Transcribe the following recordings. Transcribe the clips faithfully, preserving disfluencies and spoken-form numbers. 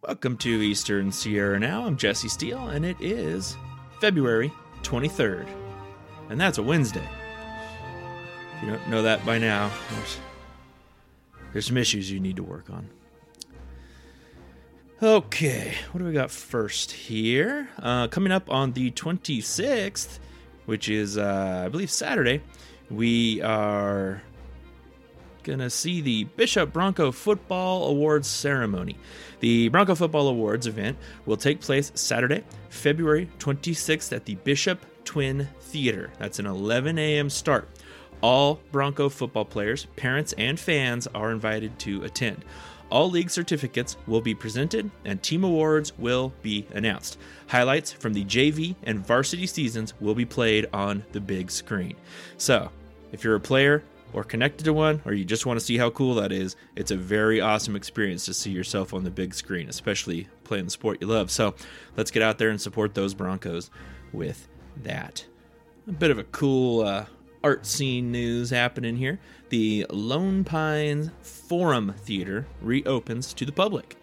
Welcome to Eastern Sierra Now. I'm Jesse Steele, and it is February twenty-third. And that's a Wednesday. If you don't know that by now, there's, there's some issues you need to work on. Okay, what do we got first here? Uh, coming up on the twenty-sixth, which is, uh, I believe, Saturday, we are gonna see the Bishop Bronco Football Awards ceremony. The Bronco Football Awards event will take place Saturday, February twenty-sixth at the Bishop Twin Theater. That's an eleven a.m. start. All Bronco football players, parents, and fans are invited to attend. All league certificates will be presented, and team awards will be announced. Highlights from the J V and varsity seasons will be played on the big screen. So, if you're a player or connected to one, or you just want to see how cool that is, it's a very awesome experience to see yourself on the big screen, especially playing the sport you love. So let's get out there and support those Broncos with that. A bit of a cool uh, art scene news happening here. The Lone Pines Forum Theater reopens to the public.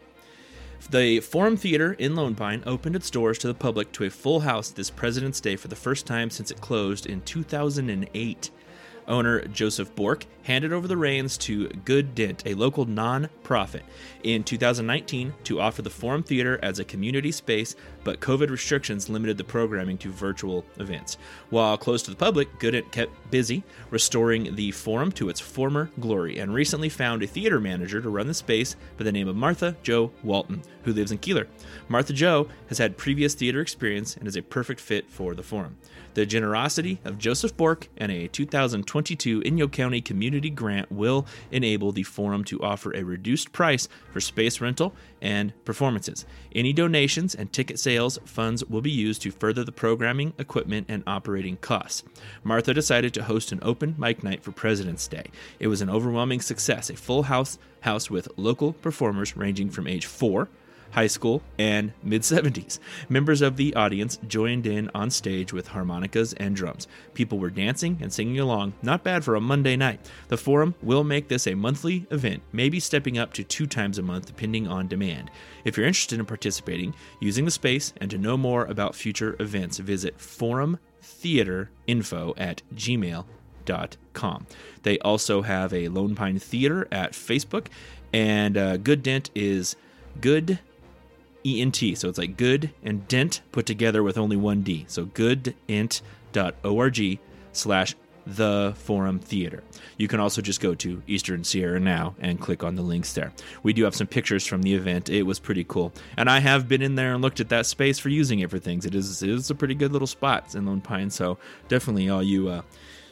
The Forum Theater in Lone Pine opened its doors to the public to a full house this President's Day for the first time since it closed in two thousand eight. Owner Joseph Bork handed over the reins to Good Dent, a local non-profit, in two thousand nineteen to offer the Forum Theater as a community space, but COVID restrictions limited the programming to virtual events. While closed to the public, Good Dent kept busy restoring the Forum to its former glory and recently found a theater manager to run the space by the name of Martha Jo Walton, who lives in Keeler. Martha Jo has had previous theater experience and is a perfect fit for the Forum. The generosity of Joseph Bork and a two thousand twenty-two Inyo County Community Grant will enable the Forum to offer a reduced price for space rental and performances. Any donations and ticket sales funds will be used to further the programming, equipment, and operating costs. Martha decided to host an open mic night for President's Day. It was an overwhelming success, a full house house with local performers ranging from age four, high school, and mid-seventies. Members of the audience joined in on stage with harmonicas and drums. People were dancing and singing along, not bad for a Monday night. The Forum will make this a monthly event, maybe stepping up to two times a month depending on demand. If you're interested in participating, using the space, and to know more about future events, visit forumtheaterinfo at gmail dot com. They also have a Lone Pine Theater at Facebook, and uh, Good Dent is Good E N T, so it's like good and dent put together with only one D. So goodent dot org slash the Forum Theater. You can also just go to Eastern Sierra Now and click on the links there. We do have some pictures from the event. It was pretty cool. And I have been in there and looked at that space for using it for things. It is, it is a pretty good little spot in Lone Pine, so definitely all you uh,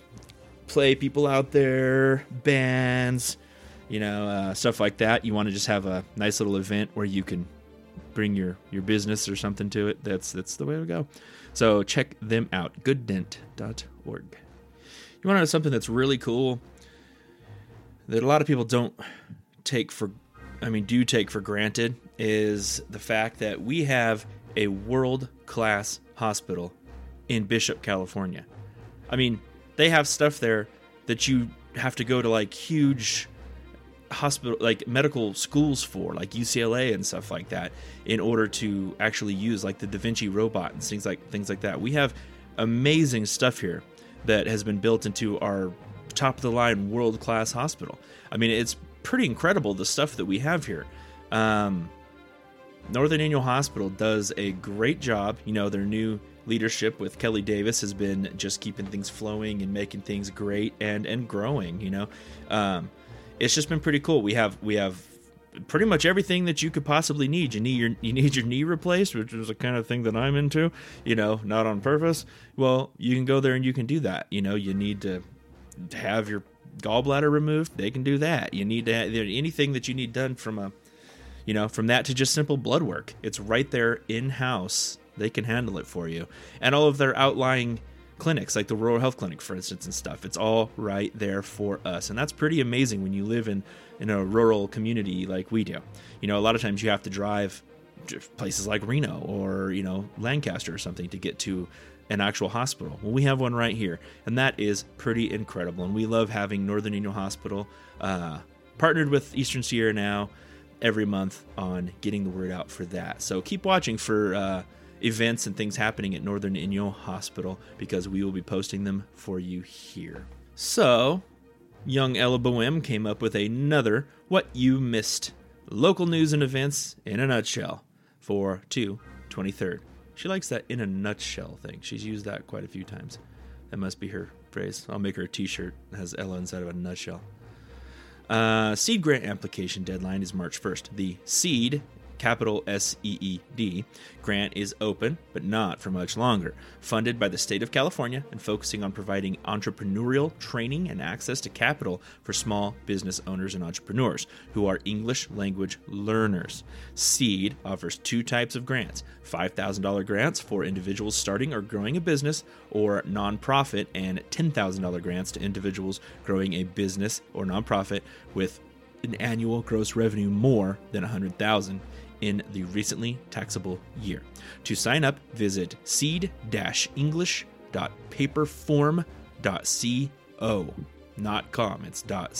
play people out there, bands, you know, uh, stuff like that. You want to just have a nice little event where you can bring your, your business or something to it. That's that's the way to go. So check them out, good dent dot org. You want to know something that's really cool that a lot of people don't take for, I mean, do take for granted, is the fact that we have a world-class hospital in Bishop, California. I mean, they have stuff there that you have to go to like huge hospital, like medical schools for, like U C L A and stuff like that, in order to actually use like the Da Vinci robot and things like things like that. We have amazing stuff here that has been built into our top of the line world class hospital. I mean, it's pretty incredible the stuff that we have here. Um, Northern Inyo Hospital does a great job. You know, their new leadership with Kelly Davis has been just keeping things flowing and making things great and and growing. You know. Um, It's just been pretty cool. We have we have pretty much everything that you could possibly need. You need your you need your knee replaced, which is the kind of thing that I'm into. You know, not on purpose. Well, you can go there and you can do that. You know, you need to have your gallbladder removed. They can do that. You need to have anything that you need done from a, you know, from that to just simple blood work. It's right there in house. They can handle it for you, and all of their outlying clinics, like the Rural Health Clinic, for instance, and stuff. It's all right there for us. And that's pretty amazing when you live in, in a rural community like we do. You know, a lot of times you have to drive to places like Reno or, you know, Lancaster or something to get to an actual hospital. Well, we have one right here, and that is pretty incredible. And we love having Northern Inyo Hospital uh, partnered with Eastern Sierra Now every month on getting the word out for that. So keep watching for uh, events and things happening at Northern Inyo Hospital, because we will be posting them for you here. So, young Ella Boehm came up with another What You Missed local news and events in a nutshell for two twenty-third. She likes that "in a nutshell" thing. She's used that quite a few times. That must be her phrase. I'll make her a t-shirt that has Ella inside of a nutshell. Uh, SEED grant application deadline is March first. The SEED, capital S E E D, grant is open, but not for much longer. Funded by the state of California and focusing on providing entrepreneurial training and access to capital for small business owners and entrepreneurs who are English language learners. SEED offers two types of grants: five thousand dollars grants for individuals starting or growing a business or nonprofit, and ten thousand dollars grants to individuals growing a business or nonprofit with an annual gross revenue more than one hundred thousand dollars in the recently taxable year. To sign up, visit seed dash english dot paperform dot co. Not com, it's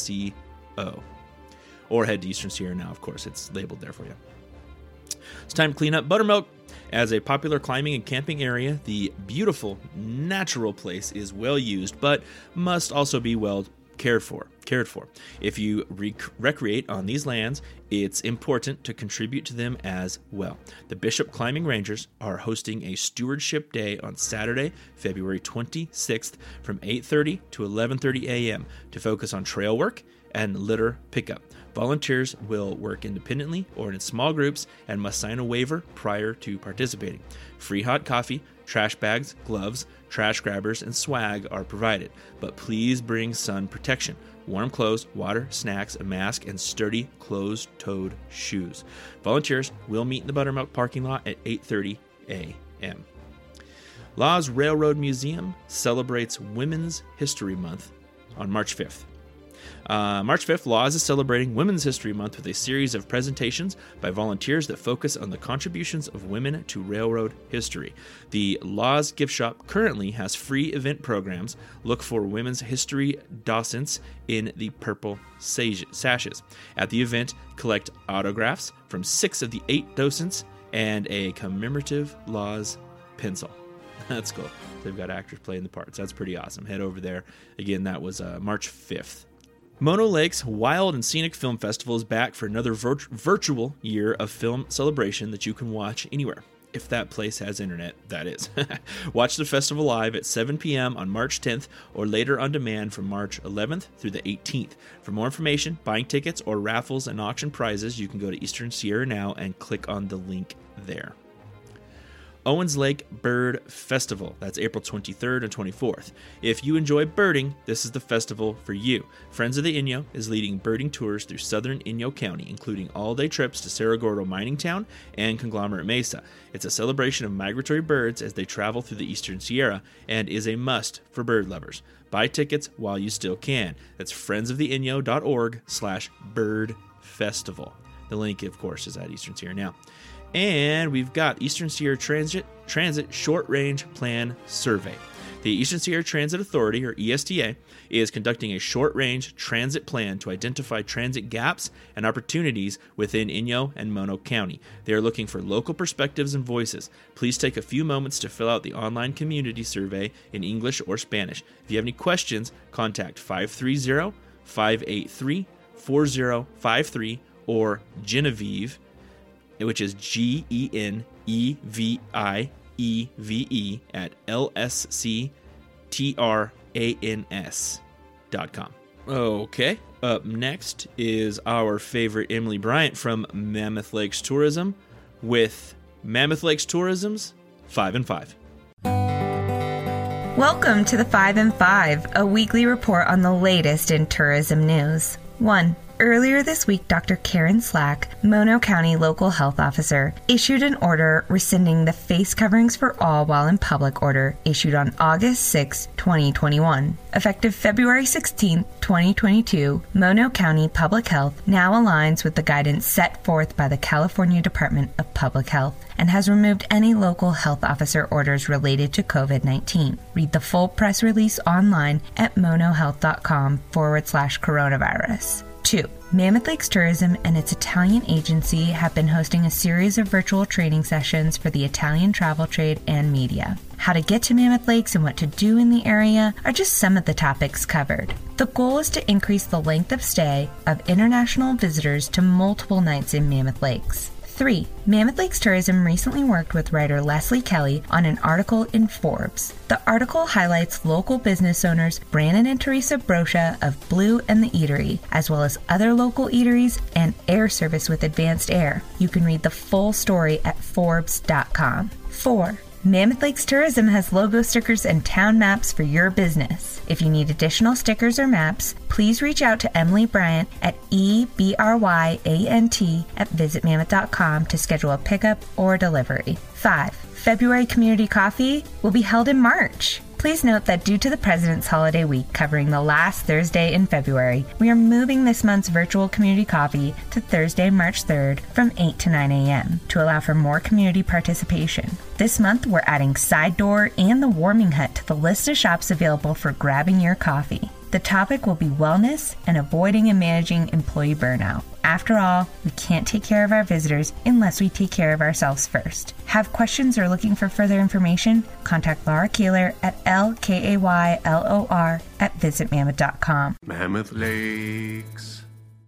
.co. Or head to Eastern Sierra now, of course, it's labeled there for you. It's time to clean up Buttermilk. As a popular climbing and camping area, the beautiful, natural place is well used, but must also be well cared for. Cared for. If you rec- recreate on these lands, it's important to contribute to them as well. The Bishop Climbing Rangers are hosting a Stewardship Day on Saturday, February twenty-sixth from eight thirty to eleven thirty a.m. to focus on trail work and litter pickup. Volunteers will work independently or in small groups and must sign a waiver prior to participating. Free hot coffee, trash bags, gloves, trash grabbers, and swag are provided, but please bring sun protection, warm clothes, water, snacks, a mask, and sturdy closed-toed shoes. Volunteers will meet in the Buttermilk parking lot at eight thirty a.m. Laws Railroad Museum celebrates Women's History Month on March fifth. Uh, March fifth, Laws is celebrating Women's History Month with a series of presentations by volunteers that focus on the contributions of women to railroad history. The Laws Gift Shop currently has free event programs. Look for Women's History docents in the purple sashes. At the event, collect autographs from six of the eight docents and a commemorative Laws pencil. That's cool. They've got actors playing the parts. That's pretty awesome. Head over there. Again, that was uh, March fifth. Mono Lake's Wild and Scenic Film Festival is back for another virt- virtual year of film celebration that you can watch anywhere. If that place has internet, that is. Watch the festival live at seven p.m. on March tenth or later on demand from March eleventh through the eighteenth. For more information, buying tickets, or raffles and auction prizes, you can go to Eastern Sierra Now and click on the link there. Owens Lake Bird Festival. That's April twenty-third and twenty-fourth. If you enjoy birding, this is the festival for you. Friends of the Inyo is leading birding tours through southern Inyo County, including all-day trips to Cerro Gordo Mining Town and Conglomerate Mesa. It's a celebration of migratory birds as they travel through the Eastern Sierra and is a must for bird lovers. Buy tickets while you still can. That's friendsoftheinyo.org slash bird festival. The link, of course, is at Eastern Sierra Now. And we've got Eastern Sierra Transit Transit Short Range Plan Survey. The Eastern Sierra Transit Authority, or E S T A, is conducting a short-range transit plan to identify transit gaps and opportunities within Inyo and Mono County. They are looking for local perspectives and voices. Please take a few moments to fill out the online community survey in English or Spanish. If you have any questions, contact five three zero, five eight three, four zero five three or Genevieve, which is G E N E V I E V E at L S C T R A N S dot com. Okay, up next is our favorite Emily Bryant from Mammoth Lakes Tourism with Mammoth Lakes Tourism's five and five. Welcome to the five and five, a weekly report on the latest in tourism news. one. Earlier this week, Doctor Karen Slack, Mono County Local Health Officer, issued an order rescinding the face coverings for all while in public order issued on August sixth, twenty twenty-one. Effective February sixteenth, twenty twenty-two, Mono County Public Health now aligns with the guidance set forth by the California Department of Public Health and has removed any local health officer orders related to covid nineteen. Read the full press release online at monohealth.com forward slash coronavirus. two. Mammoth Lakes Tourism and its Italian agency have been hosting a series of virtual training sessions for the Italian travel trade and media. How to get to Mammoth Lakes and what to do in the area are just some of the topics covered. The goal is to increase the length of stay of international visitors to multiple nights in Mammoth Lakes. three. Mammoth Lakes Tourism recently worked with writer Leslie Kelly on an article in Forbes. The article highlights local business owners Brandon and Teresa Brocha of Blue and the Eatery, as well as other local eateries and air service with Advanced Air. You can read the full story at Forbes dot com. four. Mammoth Lakes Tourism has logo stickers and town maps for your business. If you need additional stickers or maps, please reach out to Emily Bryant at E B R Y A N T at visit mammoth dot com to schedule a pickup or delivery. five. February Community Coffee will be held in March. Please note that due to the President's Holiday Week covering the last Thursday in February, we are moving this month's virtual community coffee to Thursday, March third from eight to nine a.m. to allow for more community participation. This month, we're adding Side Door and the Warming Hut to the list of shops available for grabbing your coffee. The topic will be wellness and avoiding and managing employee burnout. After all, we can't take care of our visitors unless we take care of ourselves first. Have questions or looking for further information? Contact Laura Kaylor at L K A Y L O R at visit mammoth dot com. Mammoth Lakes.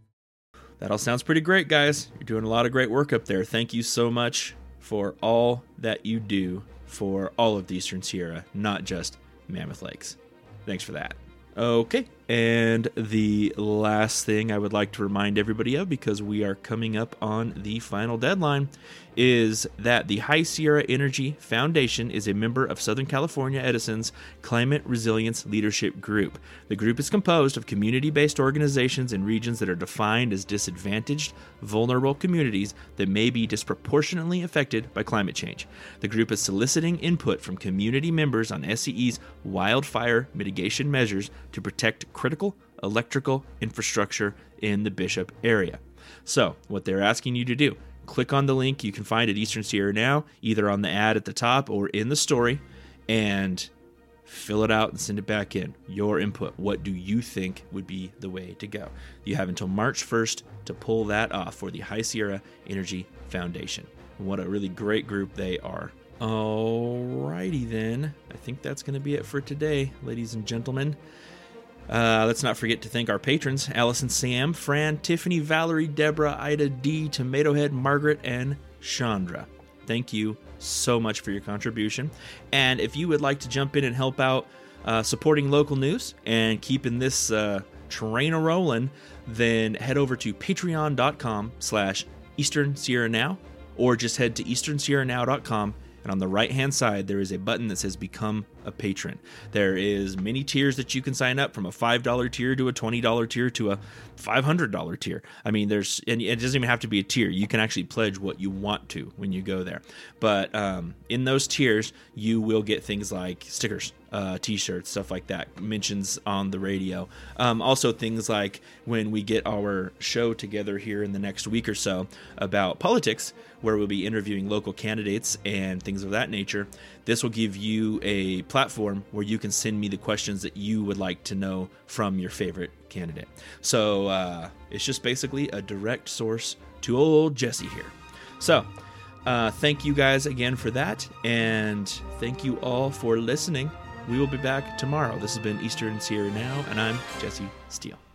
That all sounds pretty great, guys. You're doing a lot of great work up there. Thank you so much for all that you do for all of the Eastern Sierra, not just Mammoth Lakes. Thanks for that. Okay, and the last thing I would like to remind everybody of, because we are coming up on the final deadline, is that the High Sierra Energy Foundation is a member of Southern California Edison's Climate Resilience Leadership Group. The group is composed of community-based organizations in regions that are defined as disadvantaged, vulnerable communities that may be disproportionately affected by climate change. The group is soliciting input from community members on S C E's wildfire mitigation measures to protect critical electrical infrastructure in the Bishop area. So, what they're asking you to do, click on the link you can find at Eastern Sierra Now, either on the ad at the top or in the story, and fill it out and send it back in. Your input. What do you think would be the way to go? You have until March first to pull that off for the High Sierra Energy Foundation. What a really great group they are. Alrighty then. I think that's going to be it for today, ladies and gentlemen. Uh, let's not forget to thank our patrons, Allison, Sam, Fran, Tiffany, Valerie, Deborah, Ida, D, Tomato Head, Margaret, and Chandra. Thank you so much for your contribution. And if you would like to jump in and help out uh, supporting local news and keeping this uh, train a-rolling, then head over to patreon.com slash Eastern Sierra Now, or just head to eastern sierra now dot com. And on the right-hand side, there is a button that says Become a Patron. There is many tiers that you can sign up, from a five dollar tier to a twenty dollar tier to a five hundred dollar tier. I mean, there's, and it doesn't even have to be a tier. You can actually pledge what you want to when you go there. But um, in those tiers, you will get things like stickers, uh, t-shirts, stuff like that, mentions on the radio. Um, also things like when we get our show together here in the next week or so about politics, where we'll be interviewing local candidates and things of that nature. This will give you a platform where you can send me the questions that you would like to know from your favorite candidate. So uh, it's just basically a direct source to old Jesse here. So uh, thank you guys again for that, and thank you all for listening. We will be back tomorrow. This has been Eastern Sierra Now, and I'm Jesse Steele.